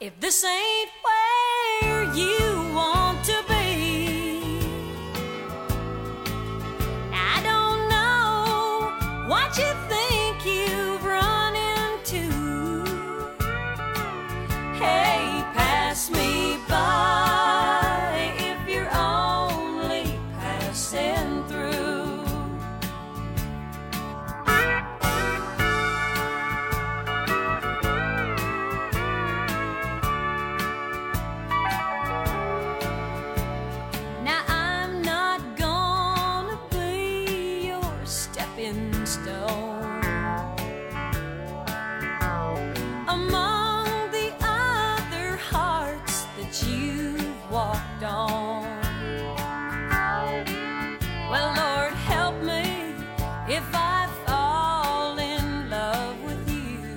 if this ain't where you want to be. I don't know what you think you've run into. Hey, pass me by if you're only passing through. Now I'm not gonna be your stepping stone among the other hearts that you've walked on. Well, Lord, help me if I fall in love with you.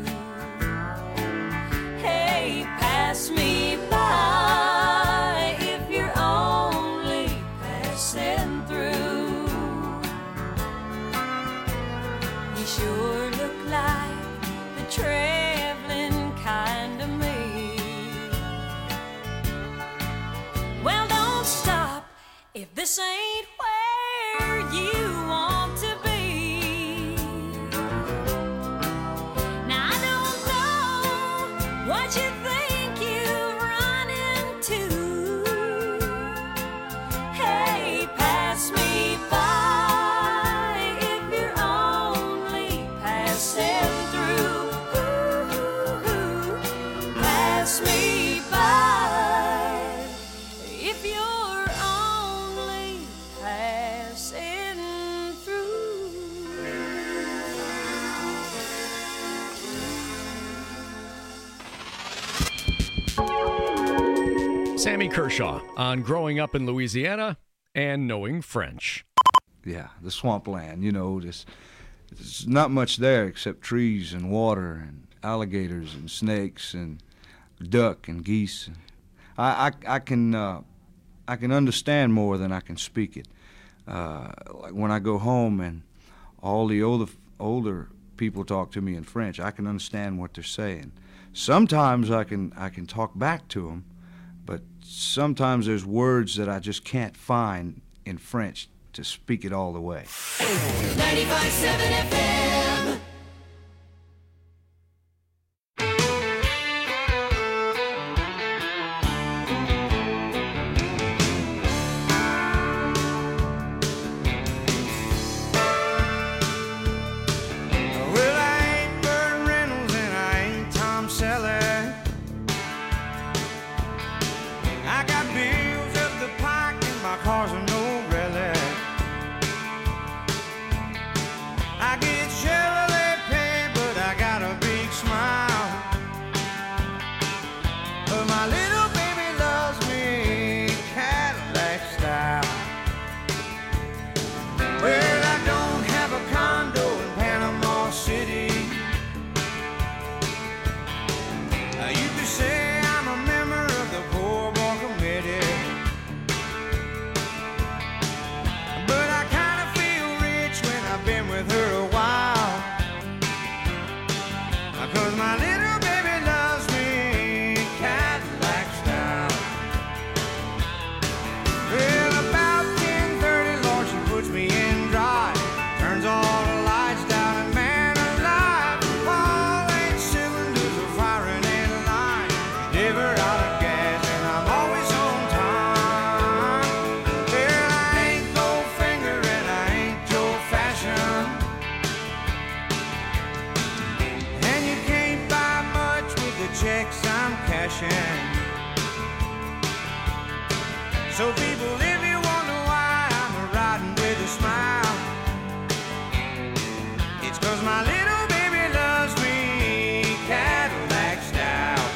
Hey, pass me by if you're only passing through. You sure look like the traveling kind of me. Well, don't stop if this ain't where you want to be. Now I don't know what you think you've run into. Hey, pass me by if you're only passing through. Pass me by if you're only passing through. Sammy Kershaw on growing up in Louisiana and knowing French. Yeah, the swampland, you know, there's not much there except trees and water and alligators and snakes and duck and geese. I can understand more than I can speak it. Like when I go home and all the older people talk to me in French, I can understand what they're saying. Sometimes I can talk back to them, but sometimes there's words that I just can't find in French to speak it all the way. 95.7 FM. Well, I ain't Burt Reynolds and I ain't Tom Selleck. I got bills up the pike and my car's a no relic. I get Chevrolet pay, but I got a big smile. But my little baby loves me Cadillac style. Well, I don't have a condo in Panama City. You could say I'm a member of the Poor Boy Committee. But I kind of feel rich when I've been with her a while. 'Cause my little baby loves me Cadillac style. Well, about 10:30, Lord, she puts me in drive. Turns all the lights down and man alive, all 8 cylinders are firing in line. Never out of gas and I'm always on time. Well, I ain't Goldfinger and I ain't Joe Fashion, and you can't buy much with the checks I'm cashing. So people, if you wonder why I'm riding with a smile, it's 'cause my little baby loves me Cadillac style.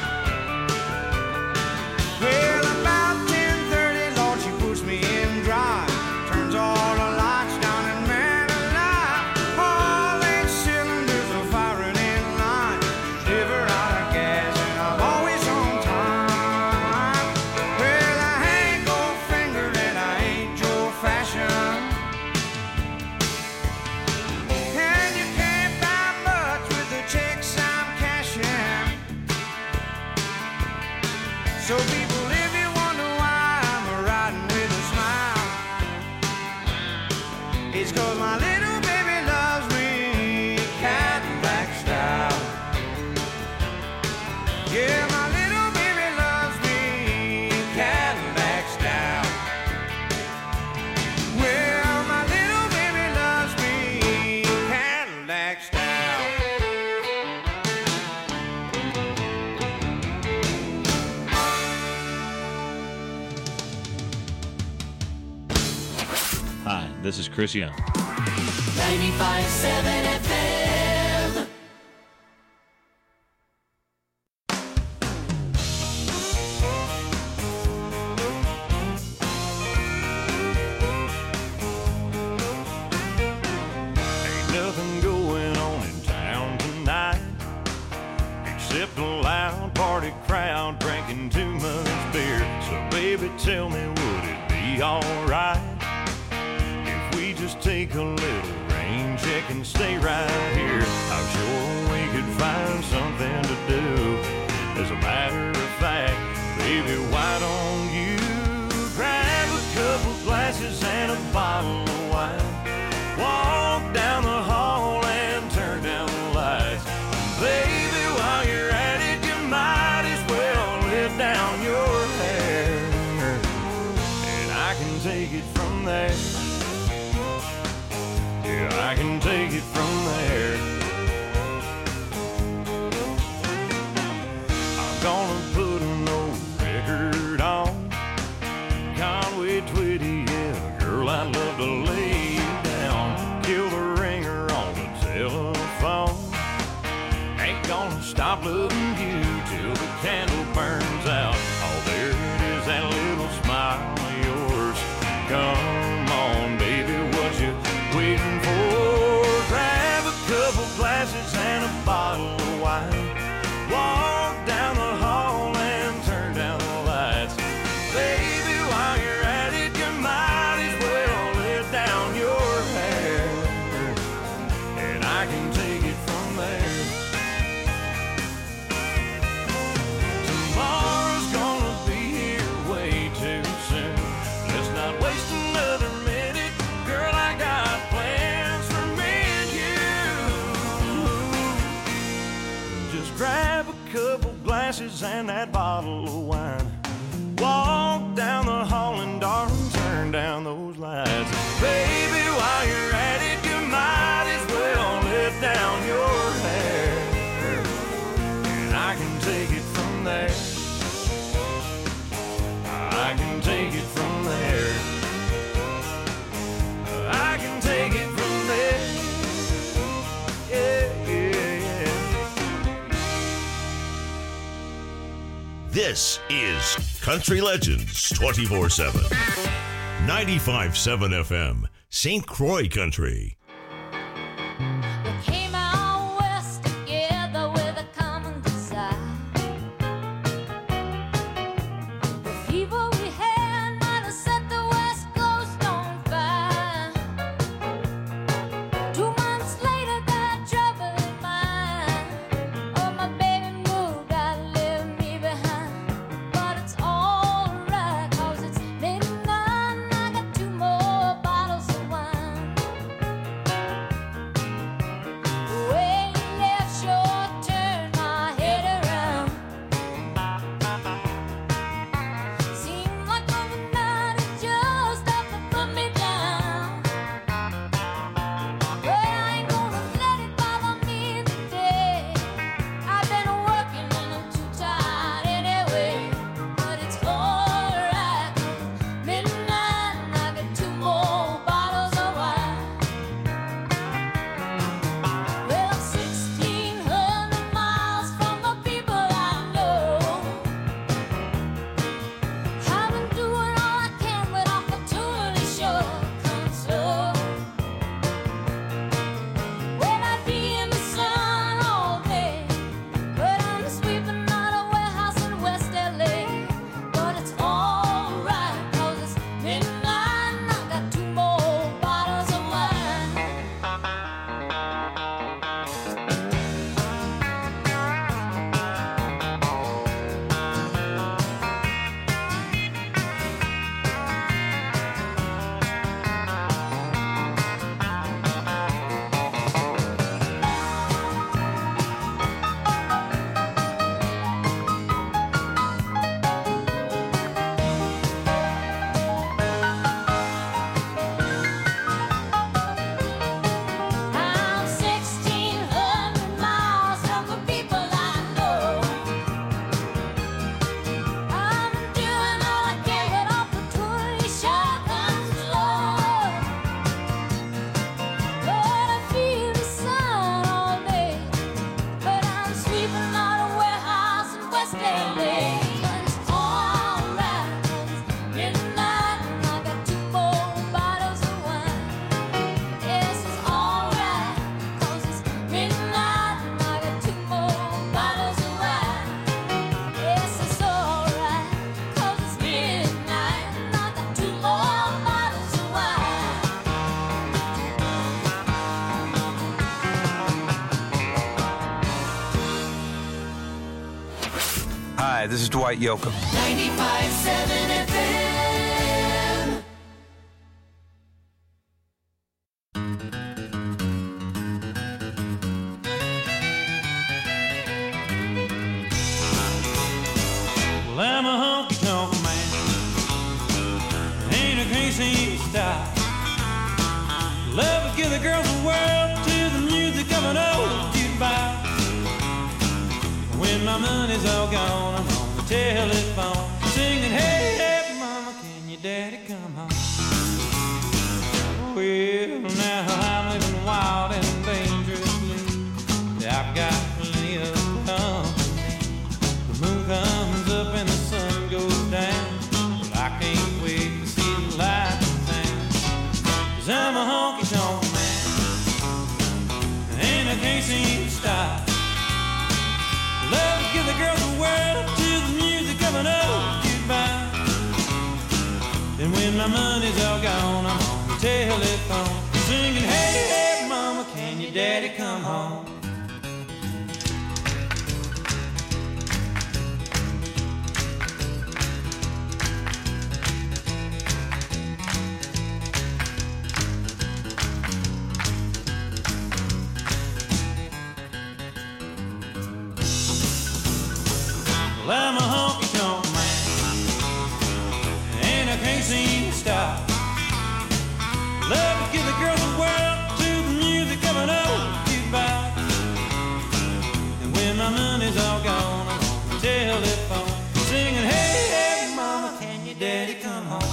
Well, about 10:30, Lord, she puts me in drive. Turns all the lights down and man alive, all 8 cylinders are firing in line. Never out of gas and I'm always on time. Well, I ain't Goldfinger So people, if you wonder why I'm riding with a smile, it's 'cause my little baby loves me Cadillac style. Yeah, my little baby loves me Cadillac style. Well, my little baby loves me Cadillac style. Hi, this is Chris Young. 95.7 FM. Ain't nothing going on in town tonight except a loud party crowd drinking too much beer. So baby, tell me, would it be alright if we just take a little rain check and stay right here? I'm sure we could find something to do. As a matter of fact, baby, why don't you grab a couple glasses and a bottle of wine? Walk down the hall and turn down the lights. Baby, while you're at it, you might as well let down your hair, and I can take it from there. Yeah, I can take it from there. I'm gonna put an old record on Conway Twitty, yeah, girl, I'd love to lay you down. Kill the ringer on the telephone. Ain't gonna stop loving you till the candle burns out. Oh, there it is, that little smile of yours. Come on, baby, what you waiting for? Grab a couple glasses and a bottle of wine. Walk down the hall and turn down the lights. Baby, while you're at it, you might as well let down your hair, and I can take it from there. Tomorrow's gonna be here way too soon. Let's not waste another minute. Girl, I got plans for me and you. Just grab a couple glasses and that bottle of wine. Walk down the hall and darling, turn down those lights. Baby, while you're at it, you might as well let down your hair, and I can take it from there. I can take it from there. I can take it from there. Yeah, yeah, yeah. This is Country Legends 24/7. 95.7 FM, St. Croix Country. We came out west together with a common desire. The fever we had might have set the West Coast on fire. 2 months later, got trouble in mind. Oh, my baby moved out, left me behind. But it's alright, 'cause it's late at night and I got 2 more bottles of wine. Hi, this is Dwight Yoakam. 95.7 FM. Well, I'm a honky-tonk man. Ain't a crazy style. Love to give the girls the world to the music of an old jukebox. When my money's all gone, I'm on the telephone singing, hey, hey, mama, can your daddy come home? Well, now I'm living wild and dangerously. I've got plenty of company. The moon comes up and the sun goes down. Well, I can't wait to see the lights in town. 'Cause I'm a honky-tonk man, and I can't seem to stop. Love to give the girls the world to the music of an old jukebox. And when my money's all gone, I'm on the telephone singing, hey, hey, mama, can your daddy come home? Well, I'm a honky-tonk man, and I can't seem to stop. Love to give the girls the world to the music of an old jukebox. And when my money's all gone, I'm on the telephone singing, hey, hey, mama, can your daddy come home?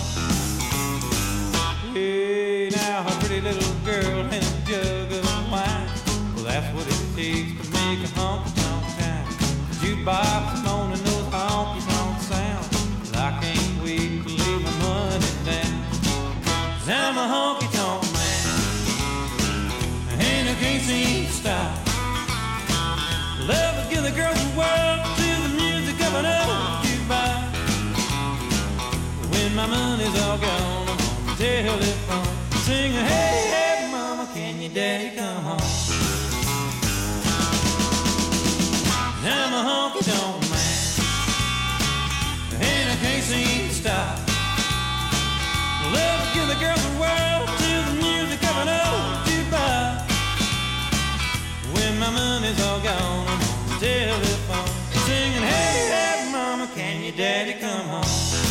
Hey, now a pretty little girl and a jug of wine. Well, that's what it takes to make a honky-tonk town. Jukebox moaning those honky-tonk sounds. Well, I can't wait to lay my money down. 'Cause I'm a honky-tonk man, and I can't seem to stop. Love to give the girls the world to the music of an old jukebox. When my money's all gone, I'm on the telephone singing, hey, hey, mama, can your daddy come home? I'm a honky-tonk man, and I can't seem to stop. Love to give the girls the world to the music of an old jukebox. When my money's all gone, I'm on the telephone singing, hey, hey, mama, can your daddy come home?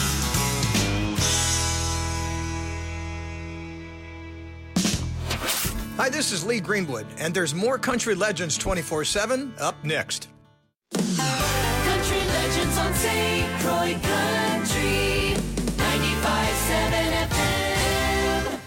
Hi, this is Lee Greenwood, and there's more Country Legends 24/7 up next. Country Legends on St. Croix Country 95.7 FM.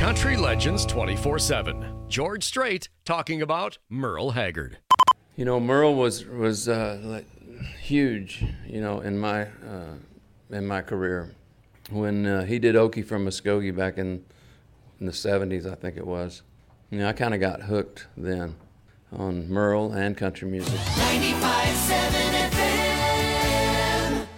Country Legends 24/7. George Strait talking about Merle Haggard. You know, Merle was like huge, you know, in my career. When he did Okie from Muskogee back in the 70s, I think it was. You know, I kind of got hooked then on Merle and country music. 95.7 FM.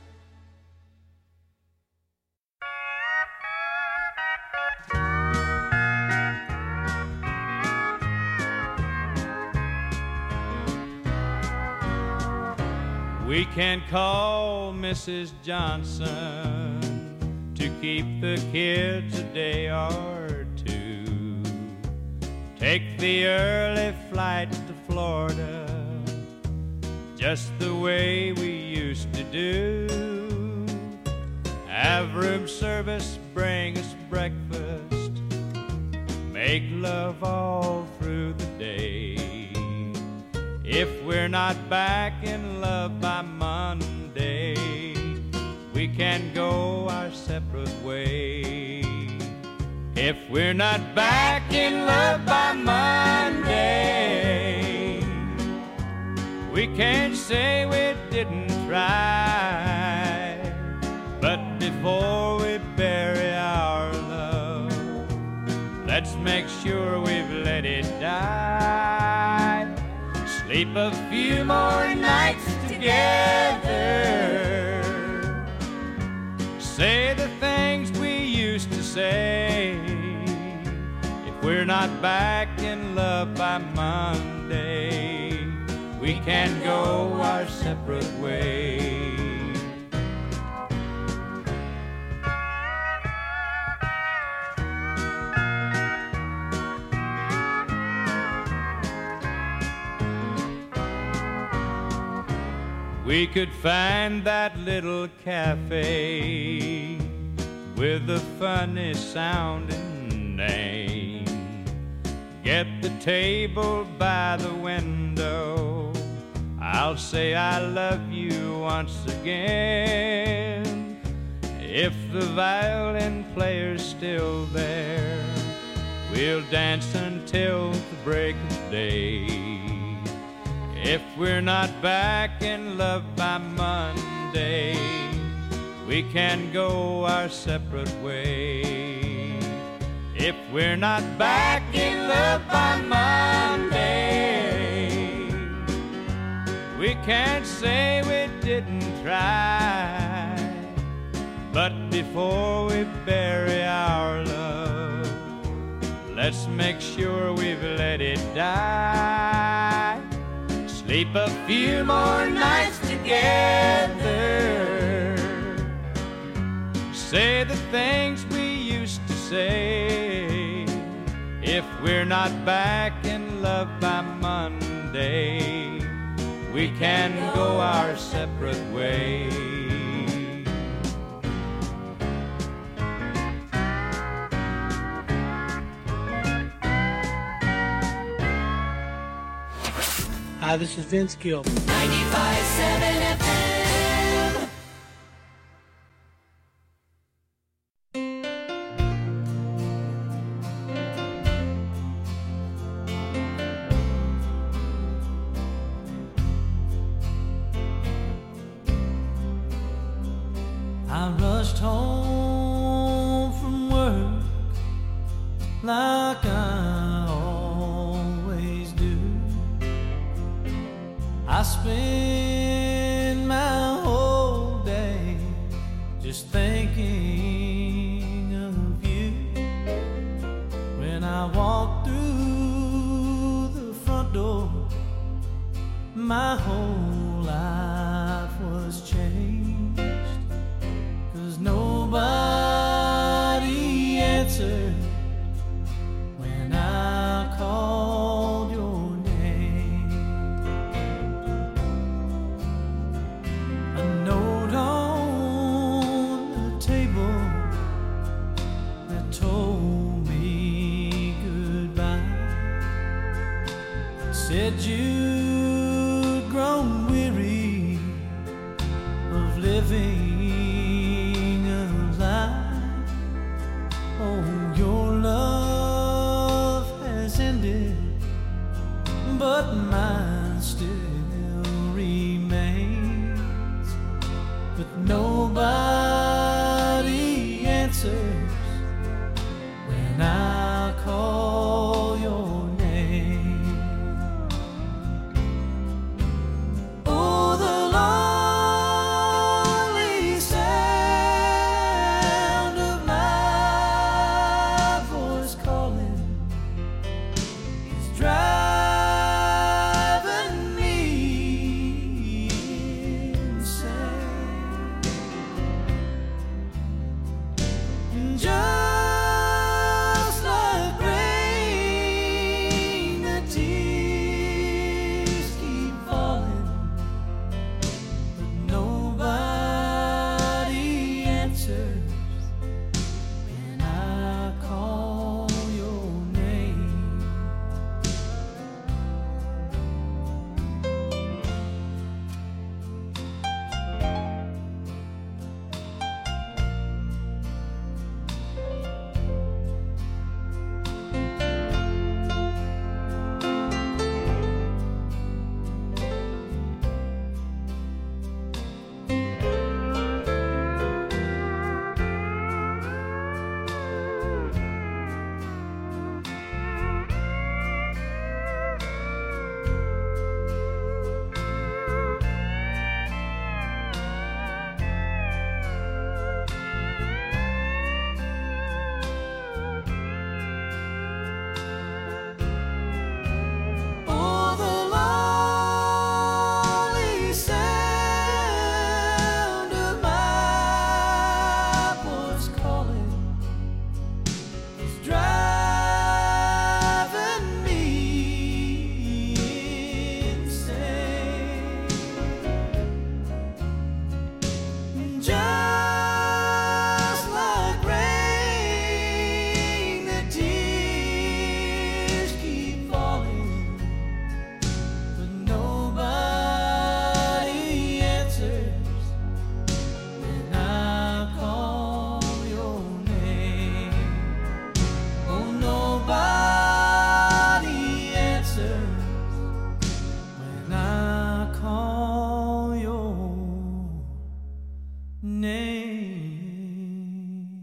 We can call Mrs. Johnson to keep the kids a day or two. Take the early flight to Florida, just the way we used to do. Have room service, bring us breakfast, make love all through the day. If we're not back in love by Monday, we can go our separate way. If we're not back in love by Monday, we can't say we didn't try. But before we bury our love, let's make sure we've let it die. Sleep a few more nights together, say the things we used to say. If we're not back in love by Monday, we can go our separate ways. We could find that little cafe with a funny sounding name. Get the table by the window, I'll say I love you once again. If the violin player's still there, we'll dance until the break of day. If we're not back in love by Monday, we can go our separate way. If we're not back in love by Monday, we can't say we didn't try. But before we bury our love, let's make sure we've let it die. Sleep a few more nights together, say the things we used to say. If we're not back in love by Monday, we can go our separate ways. Hi, this is Vince Gill. 95.7 FM. I rushed home from work like I always do. I spend my whole day just thinking of you. When I walk through the front door, my whole life was changed. 'Cause nobody answered when I called your name. A note on the table that told me goodbye said you'd grown weary of living a lie. Oh, your love Just like rain, the tears keep falling, but nobody answers when I call your name. Oh, the lonely sound of my voice calling is driving me insane. Just like rain, the tears keep falling, but nobody answers when I call your name. Oh, nobody answers when I call your name.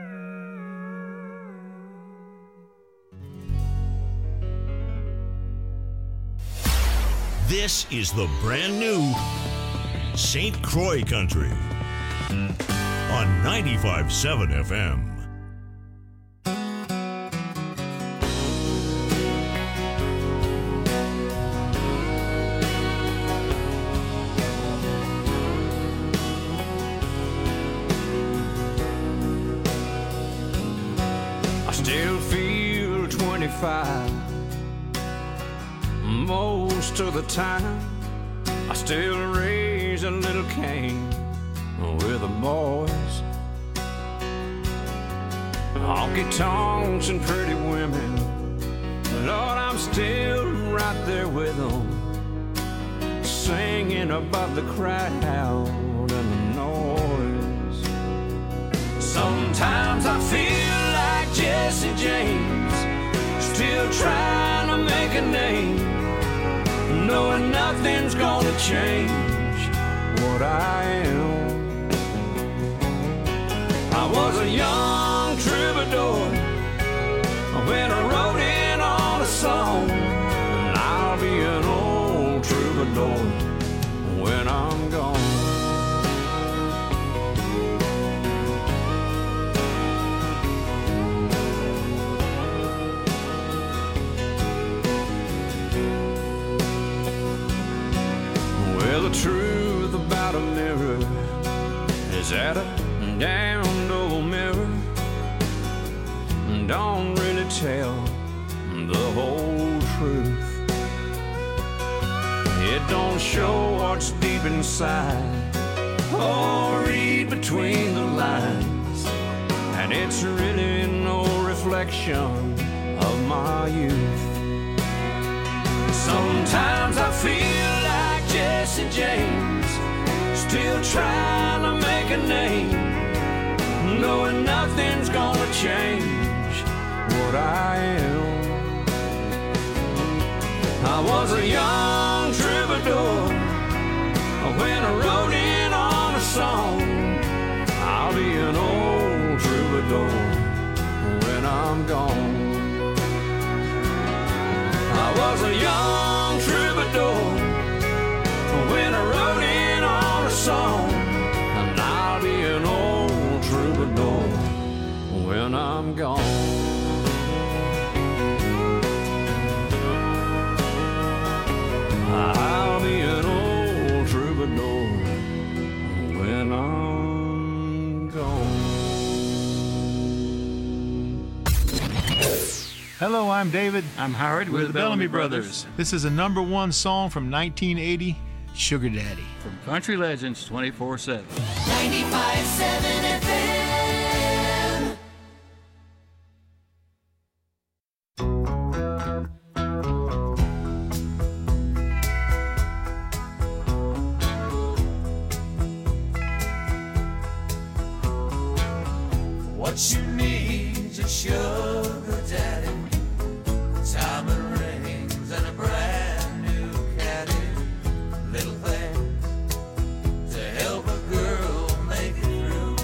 This is the brand new St. Croix Country on 95.7 FM. I still feel 25 most of the time. I still raise a little Cain with the boys. Honky tonks and pretty women, Lord, I'm still right there with them, singing above the crowd and the noise. Sometimes I feel like Jesse James, still trying to make a name, knowing nothing's gonna change what I am. I was a young troubadour when I wrote in on a song, and I'll be an old troubadour when I'm gone. Well, the truth about a mirror is that a damned old mirror don't really tell the whole truth. It don't show what's deep inside or read between the lines, and it's really no reflection of my youth. Sometimes I feel like Jesse James, still trying to make a name, knowing nothing's gonna change what I am. I was a young troubadour when I wrote in on a song. I'll be an old troubadour when I'm gone. I was a young troubadour when I wrote in on a song, and I'll be an old troubadour when I'm gone. I'll be an old troubadour when I'm gone. Hello, I'm David. I'm Howard. We're the Bellamy Brothers. This is a #1 song from 1980, Sugar Daddy. From Country Legends 24/7. 95.7 FM. What you need's a sugar daddy, diamond rings and a brand new caddy, little things to help a girl make it through.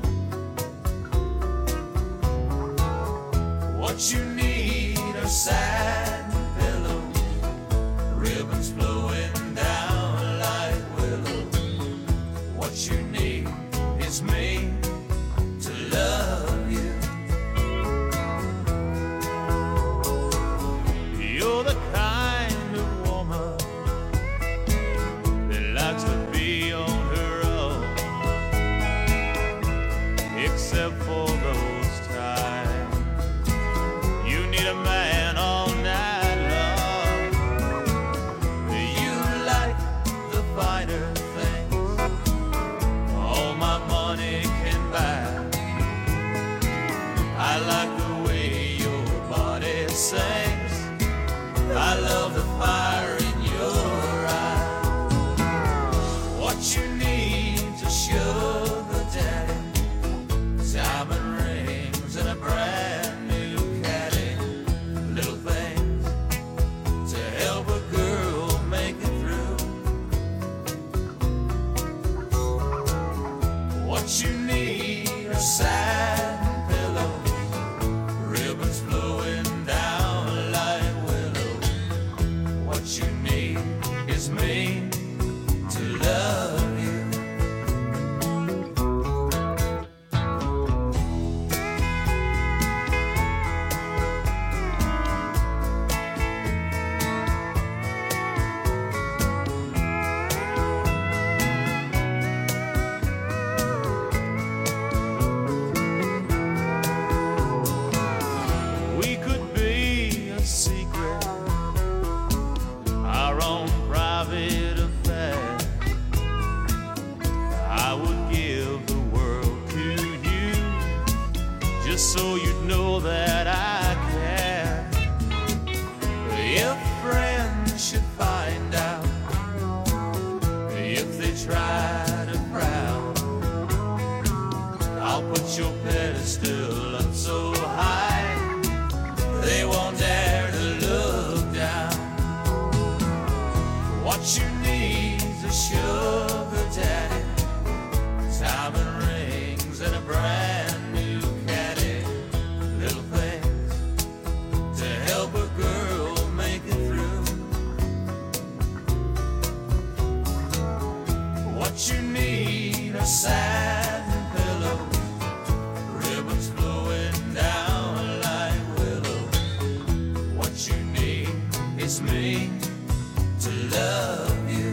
What you need are satin pillows, ribbons flowing down like willows. What you need is me to love you. You're the kind of woman that likes to be on her own, except for those times you need a man all night long. You like the finer things all my money can buy. I like the way your body sings. I love the fire in your eyes. What you need's a sugar daddy, diamond rings and a brand new caddy, little things to help a girl make it through. What you need are satin pillows, ribbons flowing down like willows. What you need is me to love you. We could be a secret, our own private affair. I would give the world to you, just so you'd know that I care. If friends should find out, if they try to frown, I'll put your pedestal up so high they won't dare to look down. What you need's a sugar daddy, diamond rings and a brand new caddy, little things to help a girl make it through. What you need are satin pillows, ribbons flowing down like willows. What you need is me to love you.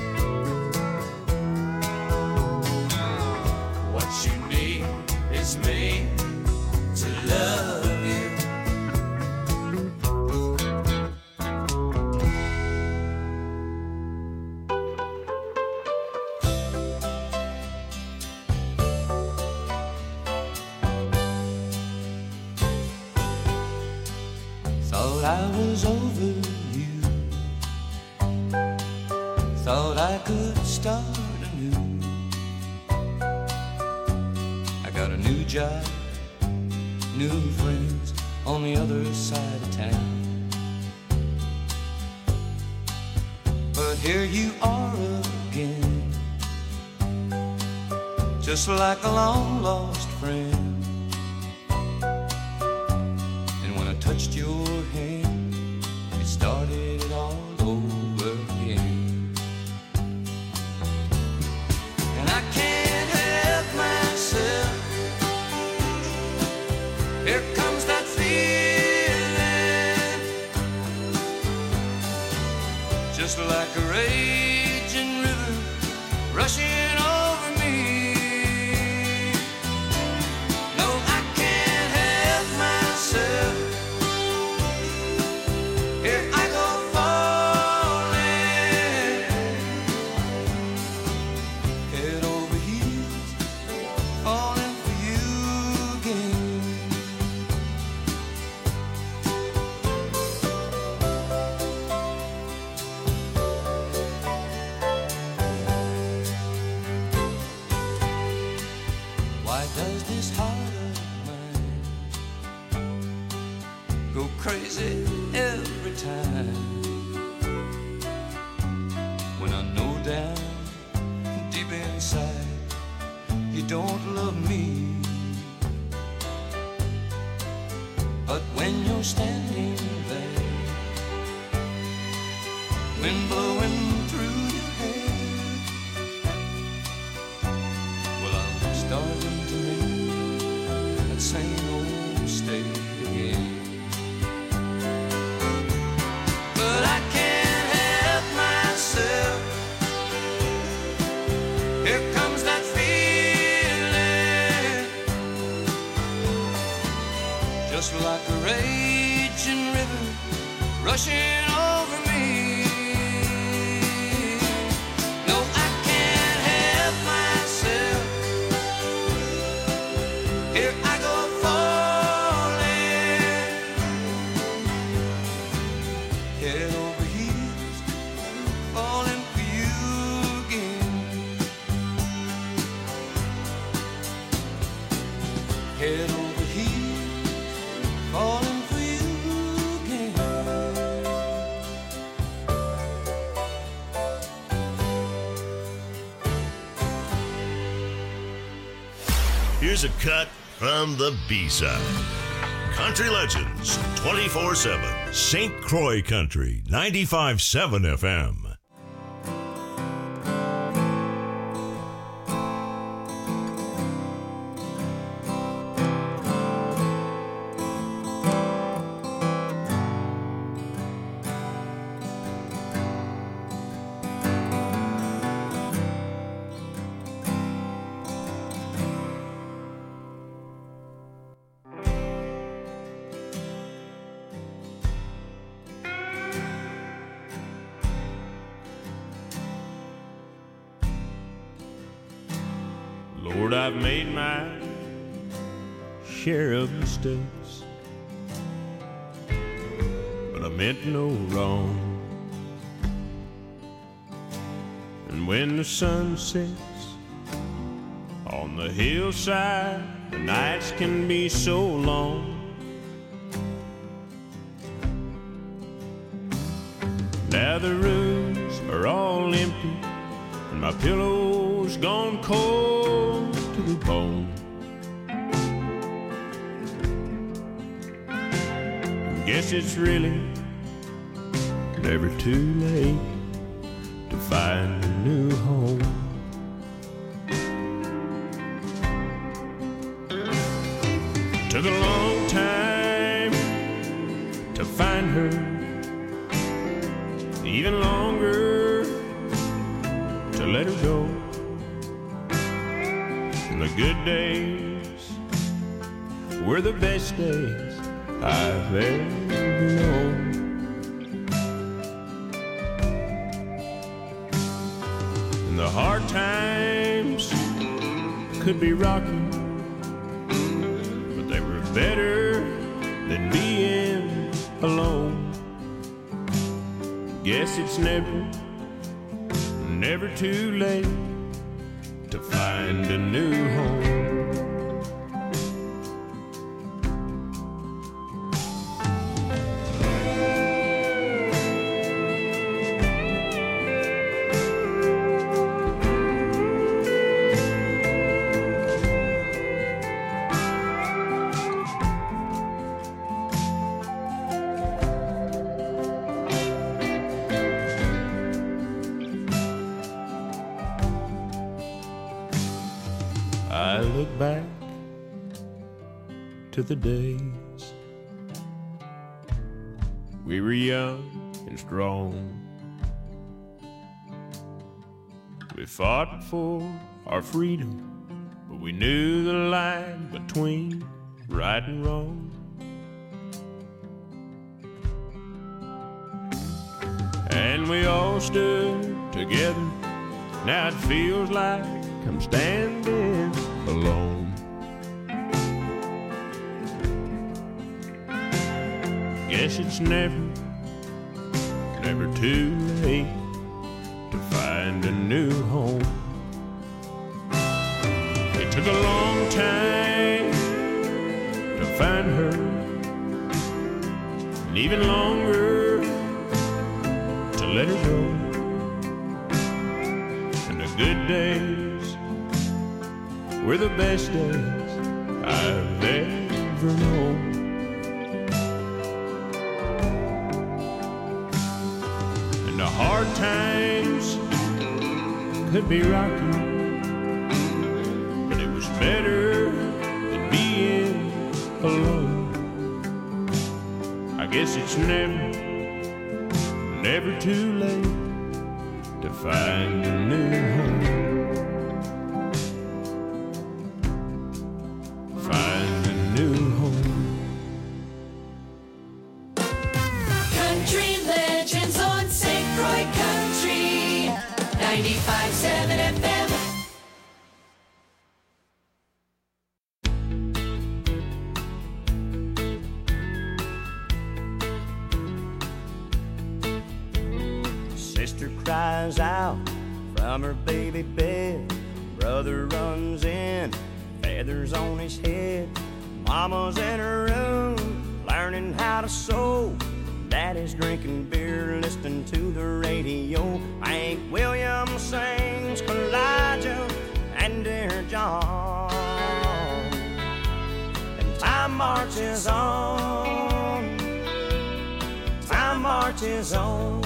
What you need is me to love you. Thought I was over you, thought I could start anew. I got a new job, new friends on the other side of town. But here you are again, just like a long lost friend. And when I touched your hand, it started it all over again. And I can't help myself, here comes that feeling, just like a raging river rushing over me. No, I can't help myself, go crazy every time when I know down deep inside you don't love me. But when you're standing there, wind blowing through your hair, well, I'm starting to make that same old mistake again. But I can't help myself. Here comes that feeling, just like a raging river rushing over me. No, I can't help myself. Here I go falling, head over heels, falling for you again. Head over heels, falling for you again. Here's a cut from the B-side. Country Legends 24/7. St. Croix Country 95.7 FM. Lord, I've made my share of mistakes, but I meant no wrong. And when the sun sets on the hillside, the nights can be so long. Now the rooms are all empty, and my pillow's gone cold to the bone. Guess it's really never too late to find a new home. Took a long time to find her, even longer to let her go. And the good days were the best days I've ever known. And the hard times could be rocky, but they were better than being alone. Guess it's never too late to find a new home. I look back to the days we were young and strong. We fought for our freedom, but we knew the line between right and wrong. And we all stood together. Now it feels like I'm standing alone. Guess it's never too late to find a new home. It took a long time to find her, and even longer to let her go. And the good days were the best days I've ever known. And the hard times could be rocky, but it was better than being alone. I guess it's never too late to find a new home. Find a new home. Country Legends on St. Croix Country 95.7 FM. Sister cries out from her baby bed. Brother runs in, feathers on his head. Mama's in her room, learning how to sew. Daddy's drinking beer, listening to the radio. Hank Williams sings Elijah and Dear John. And time marches on. Time marches on.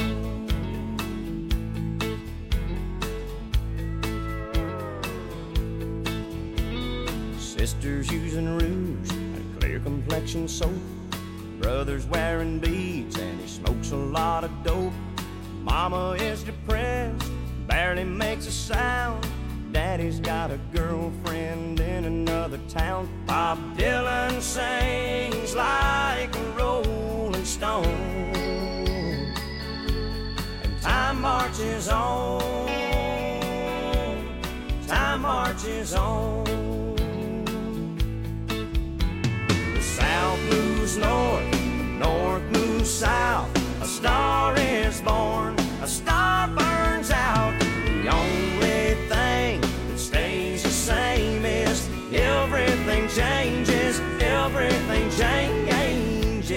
Sister's using rouge and clear complexion soap. Brother's wearing beads and he smokes a lot of dope. Mama is depressed, barely makes a sound. Daddy's got a girlfriend in another town. Bob Dylan sings like a rolling stone. And time marches on. Time marches on. South moves north, north moves south. A star is born, a star burns out. The only thing that stays the same is everything changes, everything changes.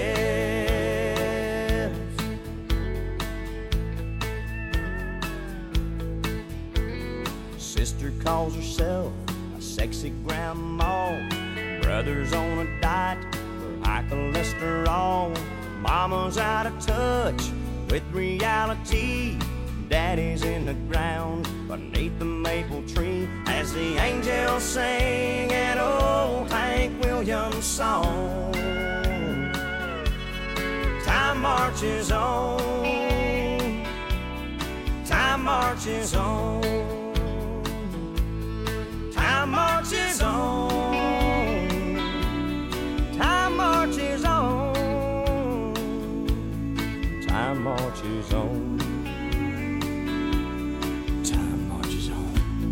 Sister calls herself a sexy grandma. Brother's on a diet for high cholesterol. Mama's out of touch with reality. Daddy's in the ground beneath the maple tree as the angels sing an old Hank Williams song. Time marches on. Time marches on. Time marches on. Time marches on. Time marches on. Time marches on.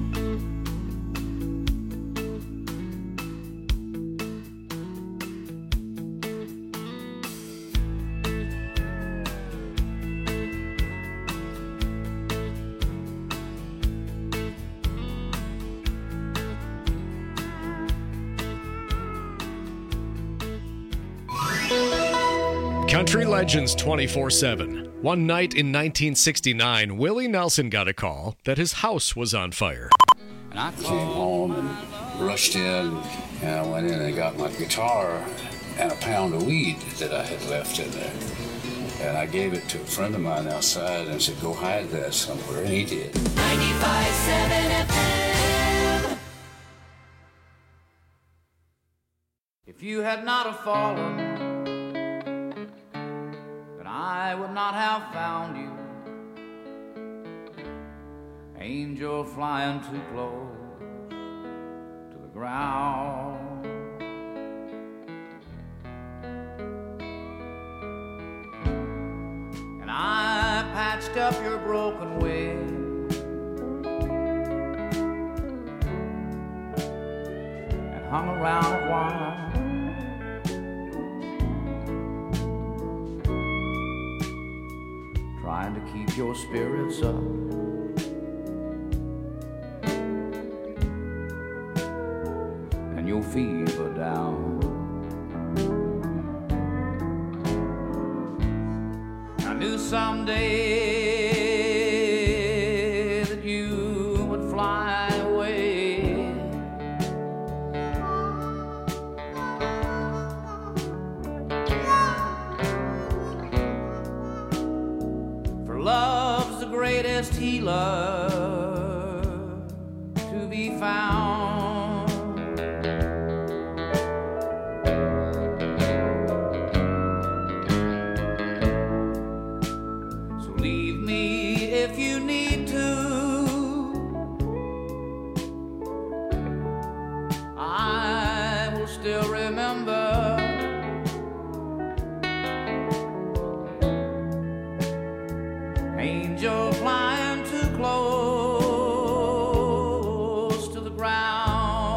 Country Legends 24/7. One night in 1969, Willie Nelson got a call that his house was on fire. And I came home and rushed in, and I went in and got my guitar and a pound of weed that I had left in there. And I gave it to a friend of mine outside and said, go hide that somewhere, and he did. 95.7 FM. If you had not have fallen, then I would not have found you. Angel flying too close to the ground. And I patched up your broken wing and hung around a while. Trying to keep your spirits up. And your fever down. knew someday that you would fly away. For love's the greatest healer to be found. Leave me if you need to. I will still remember. Angel flying too close to the ground.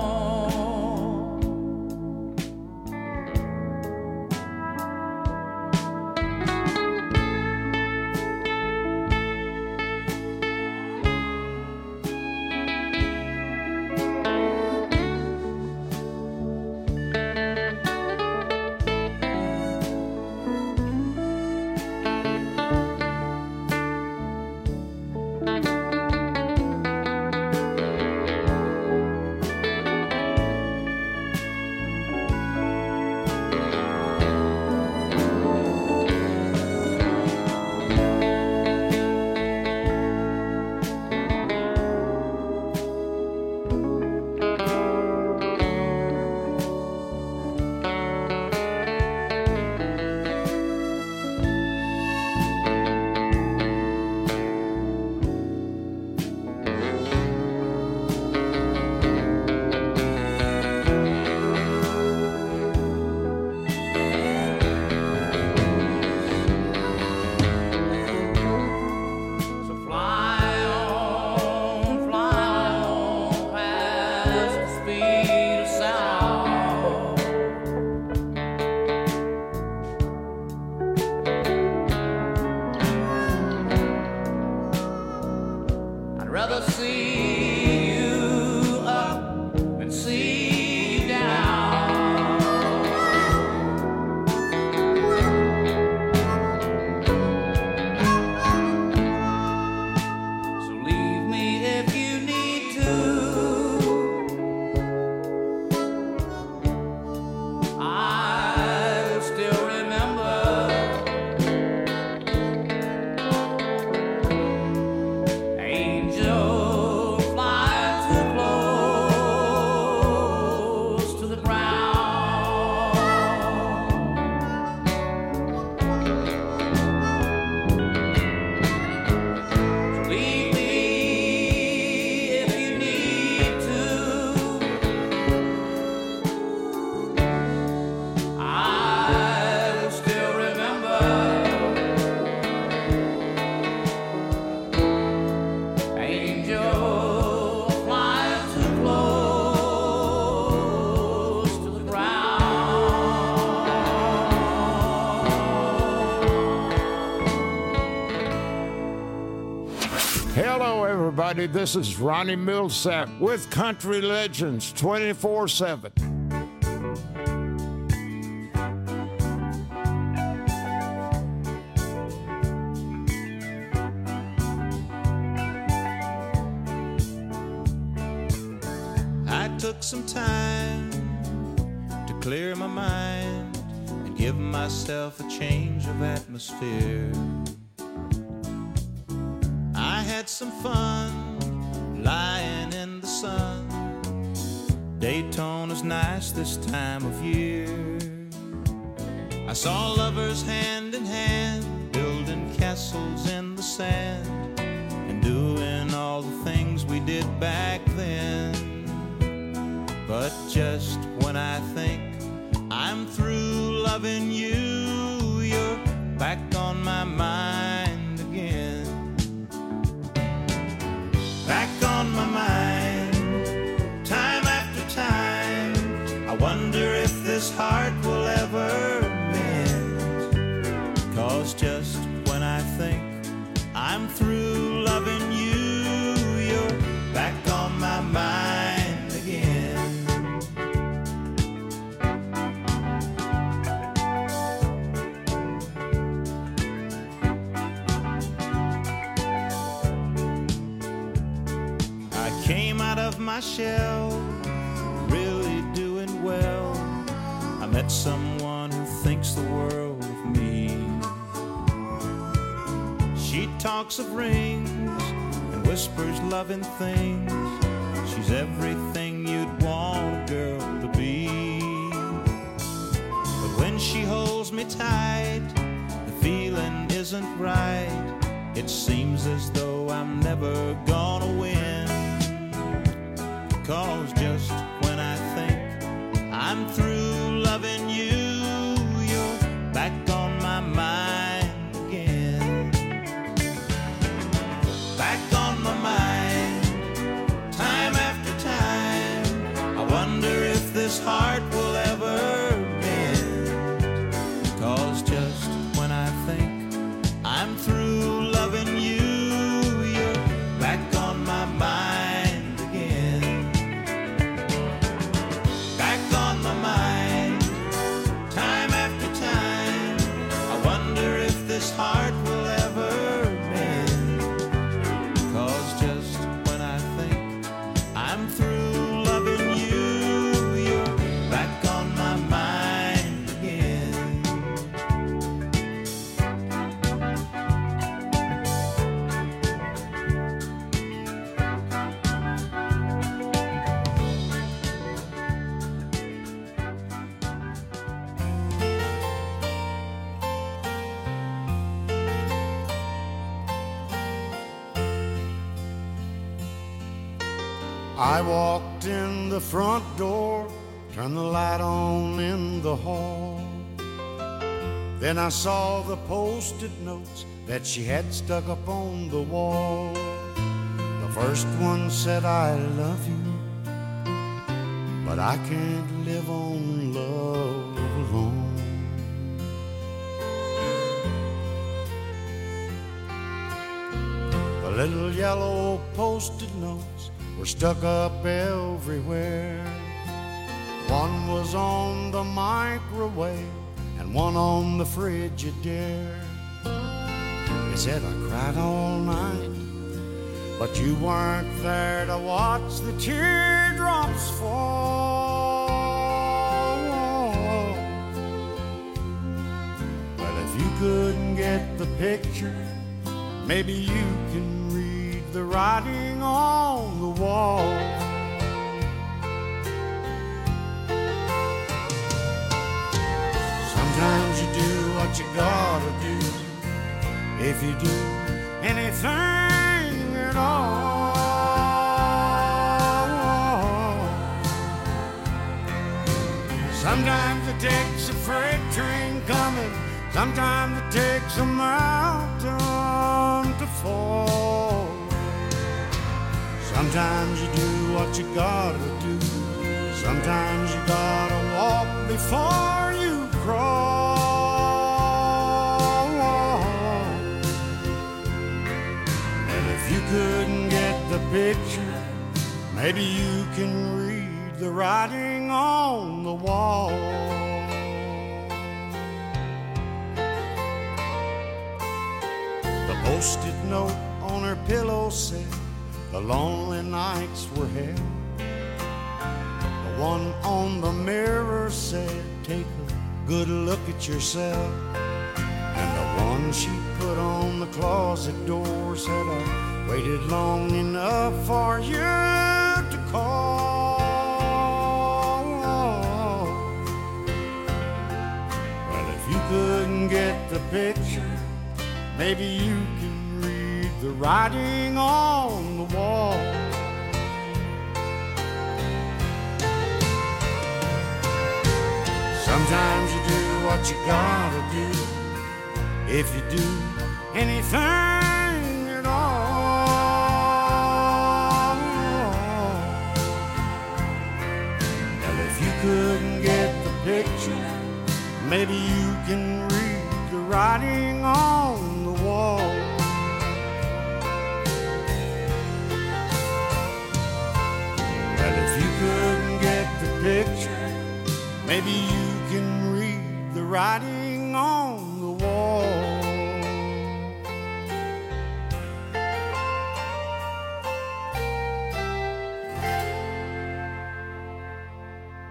Hello, everybody. This is Ronnie Millsap with Country Legends 24/7. I took some time to clear my mind and give myself a change of atmosphere. I had some fun lying in the sun. Daytona's nice this time of year. I saw lovers hand in hand, building castles in the sand, and doing all the things we did back then. But just when I think I'm through loving you, you're back on my mind again. Back on my mind, time after time. I wonder if this heart will ever mend. 'Cause just when I think I'm through loving you, you're back on my mind again. my shell, really doing well. I met someone who thinks the world of me. She talks of rings and whispers loving things. She's everything you'd want a girl to be. But when she holds me tight, the feeling isn't right. It seems as though I'm never gonna win. 'Cause just when I think I'm through loving you, you're back on my mind again. Back on my mind, time after time. I wonder if this heart will ever mend. 'Cause just when I think I'm through loving you, you're back on my mind again. Back on my mind, time after time. I wonder if this heart will ever mend. 'Cause just when I think I'm through loving you, you're back on my mind again. I walked in the front door, turned the light on in the hall. Then I saw the post-it notes that she had stuck up on the wall. The first one said, I love you, but I can't live on love alone. The little yellow post-it notes were stuck up everywhere. One was on the microwave and one on the Frigidaire. It said I cried all night, but you weren't there to watch the teardrops fall. Well, if you couldn't get the picture, maybe you can read the writing on the wall. Sometimes you do what you gotta do, if you do anything at all. Sometimes it takes a freight train coming, sometimes it takes a mountain to fall. Sometimes you do what you gotta do, sometimes you gotta walk before you crawl. And if you couldn't get the picture, maybe you can read the writing on the wall. The post-it note on her pillow said the lonely nights were hell. The one on the mirror said, take a good look at yourself. And the one she put on the closet door said, I waited long enough for you to call. Well, if you couldn't get the picture, maybe you can read the writing on the wall. Sometimes you do what you gotta do, if you do anything at all. Well, if you couldn't get the picture, maybe you can read the writing on the wall. Well, if you couldn't get the picture, maybe you can read the writing on the wall.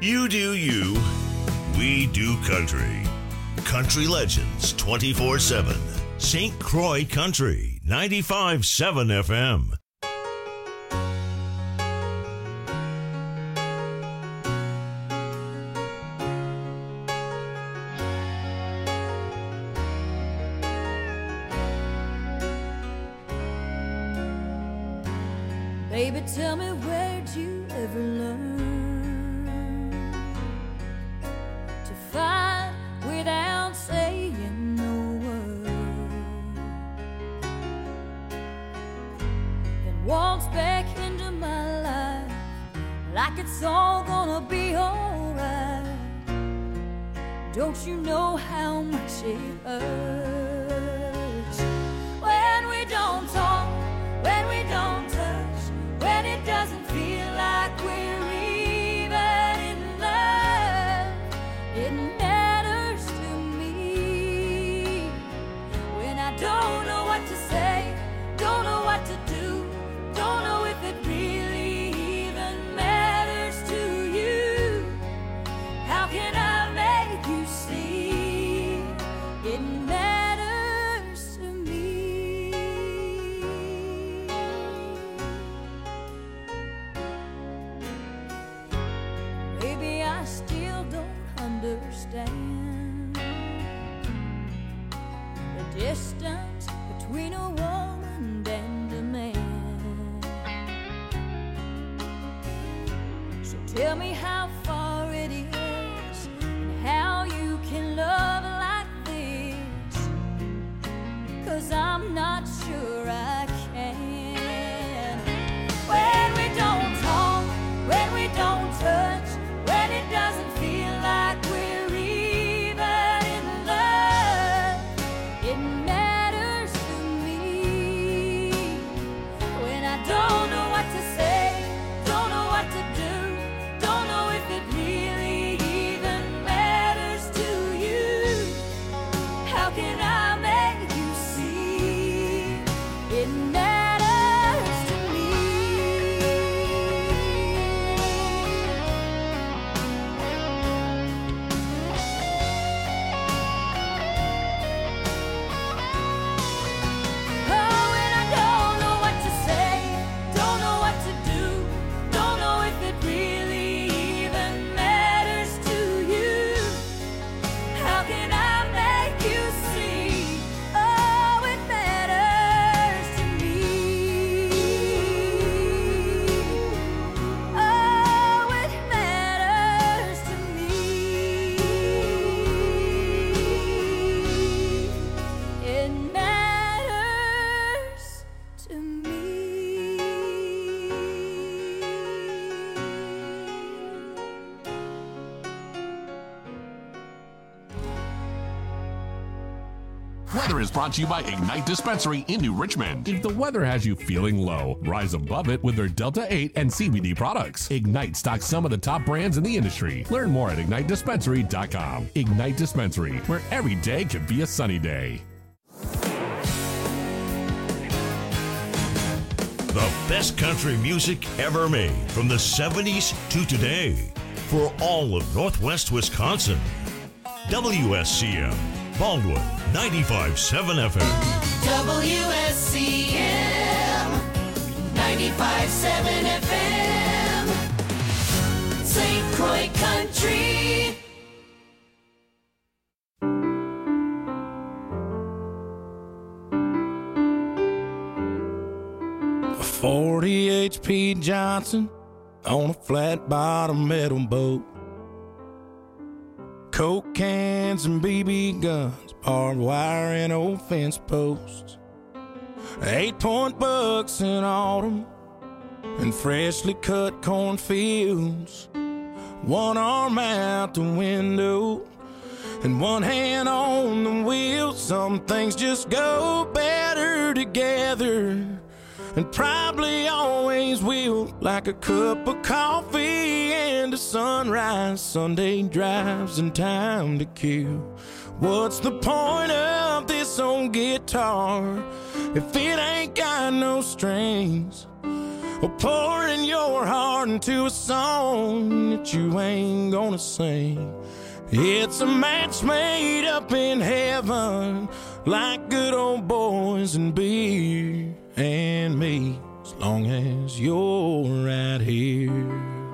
You do you, we do country. Country Legends 24/7. St. Croix Country 95.7 FM. Baby, tell me, where'd you ever learn to fight without saying no word? Then walks back into my life like it's all gonna be alright. Don't you know how much it hurts when we don't talk, when we don't touch, when it doesn't feel like we're even in love? It matters to me when I don't know what to say, don't know what to do, don't know if it really even matters to you. How can I make you see it matters to me? Maybe I still don't understand the distance between a woman and a man. So tell me how far it is and how you can love like this, 'cause I'm not sure I can. When we don't talk, when we don't touch, when it doesn't feel like we're even in love, it matters to me when I don't know what to say, don't know what to do, don't know if it really even matters to you. How can I make you see it matters to me? Oh, when I don't know what to say, don't know what to do, don't know if it really even matters to you. How can I make you see? Oh, it matters to me. Oh, it matters to me. It matters to me. 'Weather is brought to you by Ignite Dispensary in New Richmond. If the weather has you feeling low, rise above it with their Delta 8 and CBD products. Ignite stocks some of the top brands in the industry. Learn more at IgniteDispensary.com. Ignite Dispensary, where every day can be a sunny day. The best country music ever made from the 70s to today for all of Northwest Wisconsin. WSCM, Baldwin 95.7 FM. WSCM 95.7 FM, St. Croix Country. A 40 HP Johnson on a flat bottom metal boat. Coke cans and BB guns, barbed wire and old fence posts. 8-point bucks in autumn and freshly cut cornfields. One arm out the window and one hand on the wheel. Some things just go better together, and probably always will, like a cup of coffee and a sunrise, Sunday drives and time to kill. What's the point of this old guitar if it ain't got no strings? or pouring your heart into a song that you ain't gonna sing. It's a match made up in heaven, like good old boys and beer and me, as long as you're right here.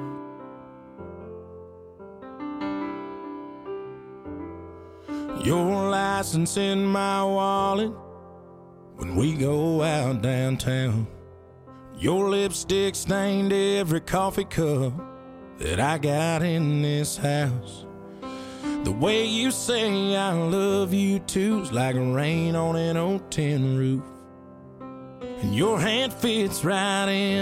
Your license in my wallet when we go out downtown. Your lipstick stained every coffee cup that I got in this house. The way you say I love you too's like rain on an old tin roof, and your hand fits right in